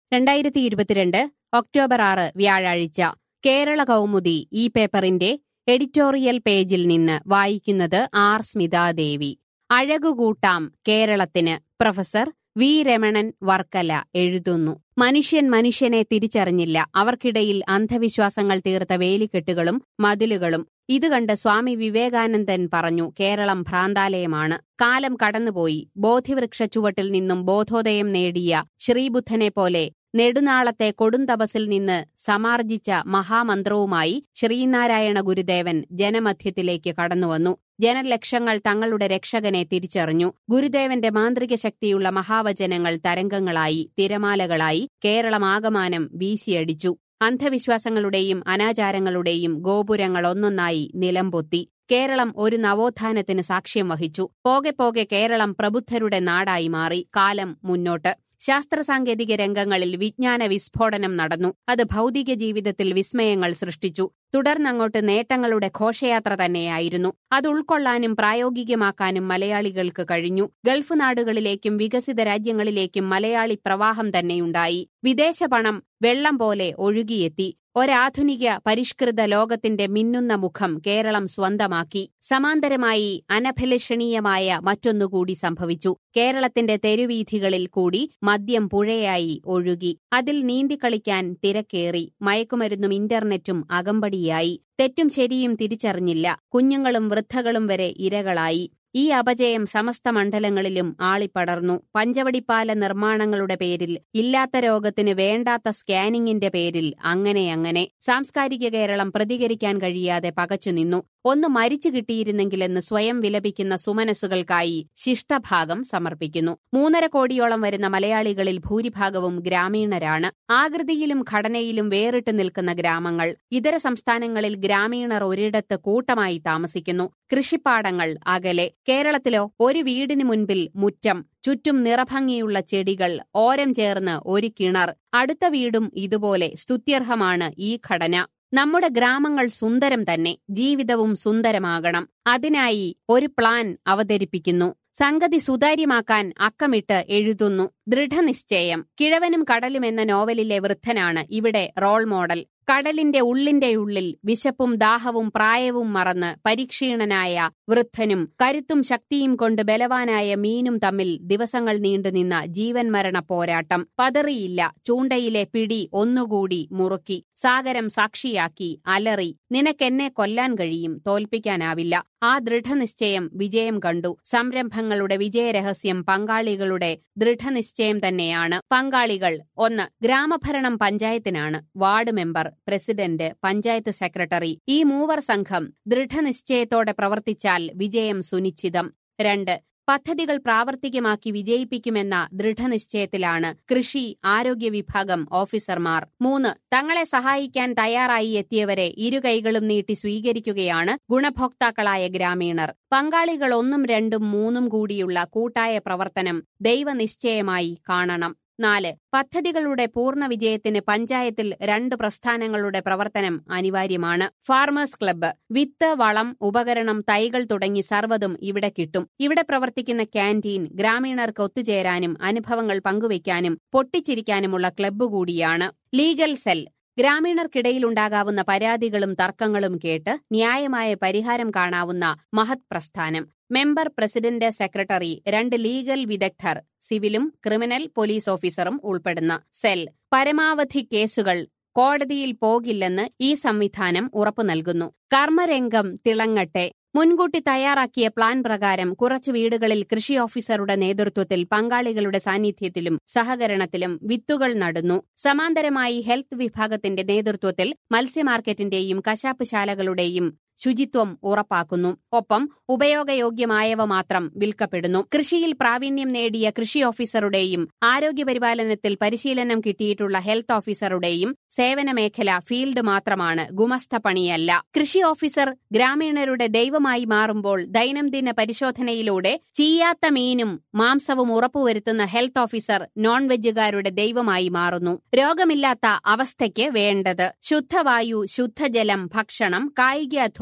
2022 October 6 വ്യാഴാഴ്ച കേരള കൗമുദി ഈ പേപ്പറിന്റെ എഡിറ്റോറിയൽ പേജിൽ നിന്ന് വായിക്കുന്നത് ആർ സ്മിതാദേവി. അഴകുകൂട്ടാം കേരളത്തിന് പ്രൊഫസർ വി രമണൻ വർക്കല എഴുതുന്നു. മനുഷ്യൻ മനുഷ്യനെ തിരിച്ചറിഞ്ഞില്ല. അവർക്കിടയിൽ അന്ധവിശ്വാസങ്ങൾ തീർത്ത വേലിക്കെട്ടുകളും മതിലുകളും. ഇത് കണ്ട് സ്വാമി വിവേകാനന്ദൻ പറഞ്ഞു, കേരളം ഭ്രാന്താലയമാണ്. കാലം കടന്നുപോയി. ബോധിവൃക്ഷ ചുവട്ടിൽ നിന്നും ബോധോദയം നേടിയ ശ്രീബുദ്ധനെപ്പോലെ നെടുനാളത്തെ കൊടുംതപസ്സിൽ നിന്ന് സമാർജിച്ച മഹാമന്ത്രവുമായി ശ്രീനാരായണ ഗുരുദേവൻ ജനമധ്യത്തിലേക്ക് കടന്നുവന്നു. ജനലക്ഷങ്ങൾ തങ്ങളുടെ രക്ഷകനെ തിരിച്ചറിഞ്ഞു. ഗുരുദേവന്റെ മാന്ത്രിക ശക്തിയുള്ള മഹാവചനങ്ങൾ തരംഗങ്ങളായി, തിരമാലകളായി കേരളമാകമാനം വീശിയടിച്ചു. അന്ധവിശ്വാസങ്ങളുടെയും അനാചാരങ്ങളുടെയും ഗോപുരങ്ങൾ ഒന്നൊന്നായി നിലംപൊത്തി. കേരളം ഒരു നവോത്ഥാനത്തിന് സാക്ഷ്യം വഹിച്ചു. പോകെ പോകെ കേരളം പ്രബുദ്ധരുടെ നാടായി മാറി. കാലം മുന്നോട്ട്. ശാസ്ത്രസാങ്കേതിക രംഗങ്ങളിൽ വിജ്ഞാന വിസ്ഫോടനം നടന്നു. അത് ഭൗതിക ജീവിതത്തിൽ വിസ്മയങ്ങൾ സൃഷ്ടിച്ചു. തുടർന്നങ്ങോട്ട് നേട്ടങ്ങളുടെ ഘോഷയാത്ര തന്നെയായിരുന്നു. അത് ഉൾക്കൊള്ളാനും പ്രായോഗികമാക്കാനും മലയാളികൾക്ക് കഴിഞ്ഞു. ഗൾഫ് നാടുകളിലേക്കും വികസിത രാജ്യങ്ങളിലേക്കും മലയാളി പ്രവാഹം തന്നെയുണ്ടായി. വിദേശ പണം വെള്ളം പോലെ ഒഴുകിയെത്തി. ഒരാധുനിക പരിഷ്കൃത ലോകത്തിന്റെ മിന്നുന്ന മുഖം കേരളം സ്വന്തമാക്കി. സമാന്തരമായി അനഭിലഷണീയമായ മറ്റൊന്നുകൂടി സംഭവിച്ചു. കേരളത്തിന്റെ തെരുവീഥികളിൽ കൂടി മദ്യം പുഴയായി ഒഴുകി. അതിൽ നീന്തിക്കളിക്കാൻ തിരക്കേറി. മയക്കുമരുന്നും ഇന്റർനെറ്റും അകമ്പടിയായി. തെറ്റും ശരിയും തിരിച്ചറിഞ്ഞില്ല. കുഞ്ഞുങ്ങളും വൃദ്ധകളും വരെ ഇരകളായി. ഈ അപജയം സമസ്ത മണ്ഡലങ്ങളിലും ആളിപ്പടർന്നു. പഞ്ചവടിപ്പാല നിർമ്മാണങ്ങളുടെ പേരിൽ, ഇല്ലാത്ത രോഗത്തിന് വേണ്ടാത്ത സ്കാനിങ്ങിന്റെ പേരിൽ, അങ്ങനെ സാംസ്കാരിക കേരളം പ്രതികരിക്കാൻ കഴിയാതെ പകച്ചുനിന്നു. ഒന്ന് മരിച്ചു കിട്ടിയിരുന്നെങ്കിലെന്ന് സ്വയം വിലപിക്കുന്ന സുമനസ്സുകൾക്കായി ശിഷ്ടഭാഗം സമർപ്പിക്കുന്നു. 3.5 കോടിയോളം വരുന്ന മലയാളികളിൽ ഭൂരിഭാഗവും ഗ്രാമീണരാണ്. ആകൃതിയിലും ഘടനയിലും വേറിട്ട് നിൽക്കുന്ന ഗ്രാമങ്ങൾ. ഇതര സംസ്ഥാനങ്ങളിൽ ഗ്രാമീണർ ഒരിടത്ത് കൂട്ടമായി താമസിക്കുന്നു. കൃഷിപ്പാടങ്ങൾ അകലെ. കേരളത്തിലോ ഒരു വീടിന് മുൻപിൽ മുറ്റം, ചുറ്റും നിറഭംഗിയുള്ള ചെടികൾ, ഓരം ചേർന്ന് ഒരു കിണർ. അടുത്ത വീടും ഇതുപോലെ. സ്തുത്യർഹമാണ് ഈ ഘടന. നമ്മുടെ ഗ്രാമങ്ങൾ സുന്ദരം തന്നെ. ജീവിതവും സുന്ദരമാകണം. അതിനായി ഒരു പ്ലാൻ അവതരിപ്പിക്കുന്നു. സംഗതി സുതാര്യമാക്കാൻ അക്കമിട്ട് എഴുതുന്നു. ദൃഢനിശ്ചയം. കിഴവനും കടലും എന്ന നോവലിലെ വൃദ്ധനാണ് ഇവിടെ റോൾ മോഡൽ. കടലിന്റെ ഉള്ളിൽ വിശപ്പും ദാഹവും പ്രായവും മറന്ന് പരിക്ഷീണനായ വൃദ്ധനും കരുത്തും ശക്തിയും കൊണ്ട് ബലവാനായ മീനും തമ്മിൽ ദിവസങ്ങൾ നീണ്ടുനിന്ന ജീവൻ മരണ പോരാട്ടം. പതറിയില്ല. ചൂണ്ടയിലെ പിടി ഒന്നുകൂടി മുറുക്കി. സാഗരം സാക്ഷിയാക്കി അലറി. നിനക്കെന്നെ കൊല്ലാൻ കഴിയും, തോൽപ്പിക്കാനാവില്ല. ആ ദൃഢനിശ്ചയം വിജയം കണ്ടു. സംരംഭങ്ങളുടെ വിജയരഹസ്യം പങ്കാളികളുടെ ദൃഢനിശ്ചയം തന്നെയാണ്. പങ്കാളികൾ: 1. ഗ്രാമഭരണം പഞ്ചായത്തിനാണ്. Ward member, president, panchayat secretary. ഈ മൂവർ സംഘം ദൃഢനിശ്ചയത്തോടെ പ്രവർത്തിച്ചാൽ വിജയം സുനിശ്ചിതം. 2. പദ്ധതികൾ പ്രാവർത്തികമാക്കി വിജയിപ്പിക്കുമെന്ന ദൃഢനിശ്ചയത്തിലാണ് കൃഷി, ആരോഗ്യ വിഭാഗം ഓഫീസർമാർ. 3. തങ്ങളെ സഹായിക്കാൻ തയ്യാറായി എത്തിയവരെ ഇരുകൈകളും നീട്ടി സ്വീകരിക്കുകയാണ് ഗുണഭോക്താക്കളായ ഗ്രാമീണർ. പങ്കാളികൾ 1, 2, 3 കൂടിയുള്ള കൂട്ടായ പ്രവർത്തനം ദൈവനിശ്ചയമായി കാണണം. 4. പദ്ധതികളുടെ പൂർണ്ണ വിജയത്തിന് പഞ്ചായത്തിൽ 2 പ്രസ്ഥാനങ്ങളുടെ പ്രവർത്തനം അനിവാര്യമാണ്. Farmers club. വിത്ത്, വളം, ഉപകരണം, തൈകൾ തുടങ്ങി സർവ്വതും ഇവിടെ കിട്ടും. ഇവിടെ പ്രവർത്തിക്കുന്ന ക്യാന്റീൻ ഗ്രാമീണർക്ക് ഒത്തുചേരാനും അനുഭവങ്ങൾ പങ്കുവയ്ക്കാനും പൊട്ടിച്ചിരിക്കാനുമുള്ള ക്ലബ്ബ് കൂടിയാണ്. Legal cell. ഗ്രാമീണർക്കിടയിലുണ്ടാകാവുന്ന പരാതികളും തർക്കങ്ങളും കേട്ട് ന്യായമായ പരിഹാരം കാണാവുന്ന മഹത് പ്രസ്ഥാനം. മെമ്പർ, പ്രസിഡന്റ്, സെക്രട്ടറി, 2 ലീഗൽ വിദഗ്ധർ, സിവിലും ക്രിമിനൽ പോലീസ് ഓഫീസറും ഉൾപ്പെടുന്ന സെൽ. പരമാവധി കേസുകൾ കോടതിയിൽ പോകില്ലെന്ന് ഈ സംവിധാനം ഉറപ്പു നൽകുന്നു. കർമ്മരംഗം തിളങ്ങട്ടെ. മുൻകൂട്ടി തയ്യാറാക്കിയ പ്ലാൻ പ്രകാരം കുറച്ചു വീടുകളിൽ കൃഷി ഓഫീസറുടെ നേതൃത്വത്തിൽ പങ്കാളികളുടെ സാന്നിധ്യത്തിലും സഹകരണത്തിലും വിത്തുകൾ നടുന്നു. സമാന്തരമായി ഹെൽത്ത് വിഭാഗത്തിന്റെ നേതൃത്വത്തിൽ മത്സ്യമാർക്കറ്റിന്റെയും കശാപ്പ് ശാലകളുടെയും ശുചിത്വം ഉറപ്പാക്കുന്നു. ഒപ്പം ഉപയോഗയോഗ്യമായവ മാത്രം വിൽക്കപ്പെടുന്നു. കൃഷിയിൽ പ്രാവീണ്യം നേടിയ കൃഷി ഓഫീസറുടെയും ആരോഗ്യപരിപാലനത്തിൽ പരിശീലനം കിട്ടിയിട്ടുള്ള ഹെൽത്ത് ഓഫീസറുടെയും സേവന മേഖല ഫീൽഡ് മാത്രമാണ്, ഗുമസ്ത പണിയല്ല. കൃഷി ഓഫീസർ ഗ്രാമീണരുടെ ദൈവമായി മാറുമ്പോൾ ദൈനംദിന പരിശോധനയിലൂടെ ചീയാത്ത മീനും മാംസവും ഉറപ്പുവരുത്തുന്ന ഹെൽത്ത് ഓഫീസർ നോൺ വെജുകാരുടെ ദൈവമായി മാറുന്നു. രോഗമില്ലാത്ത അവസ്ഥയ്ക്ക് വേണ്ടത് ശുദ്ധവായു, ശുദ്ധജലം, ഭക്ഷണം, കായികാധ്വാനം,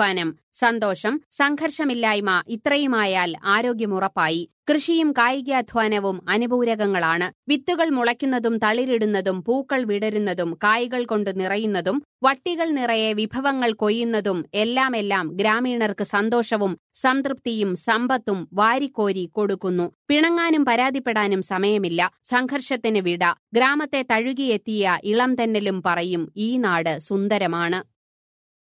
കായികാധ്വാനം സന്തോഷം, സംഘർഷമില്ലായ്മ ഇത്രയുമായാൽ ആരോഗ്യമുറപ്പായി. കൃഷിയും കായികാധ്വാനവും അനുപൂരകങ്ങളാണ്. വിത്തുകൾ മുളയ്ക്കുന്നതും തളിരിടുന്നതും പൂക്കൾ വിടരുന്നതും കായ്കൾ കൊണ്ട് നിറയുന്നതും വട്ടികൾ നിറയെ വിഭവങ്ങൾ കൊയ്യുന്നതും എല്ലാം ഗ്രാമീണർക്ക് സന്തോഷവും സംതൃപ്തിയും സമ്പത്തും വാരിക്കോരി കൊടുക്കുന്നു. പിണങ്ങാനും പരാതിപ്പെടാനും സമയമില്ല. സംഘർഷത്തിന് വിട. ഗ്രാമത്തെ തഴുകിയെത്തിയ ഇളം തെന്നലും പറയും ഈ നാട് സുന്ദരമാണ്.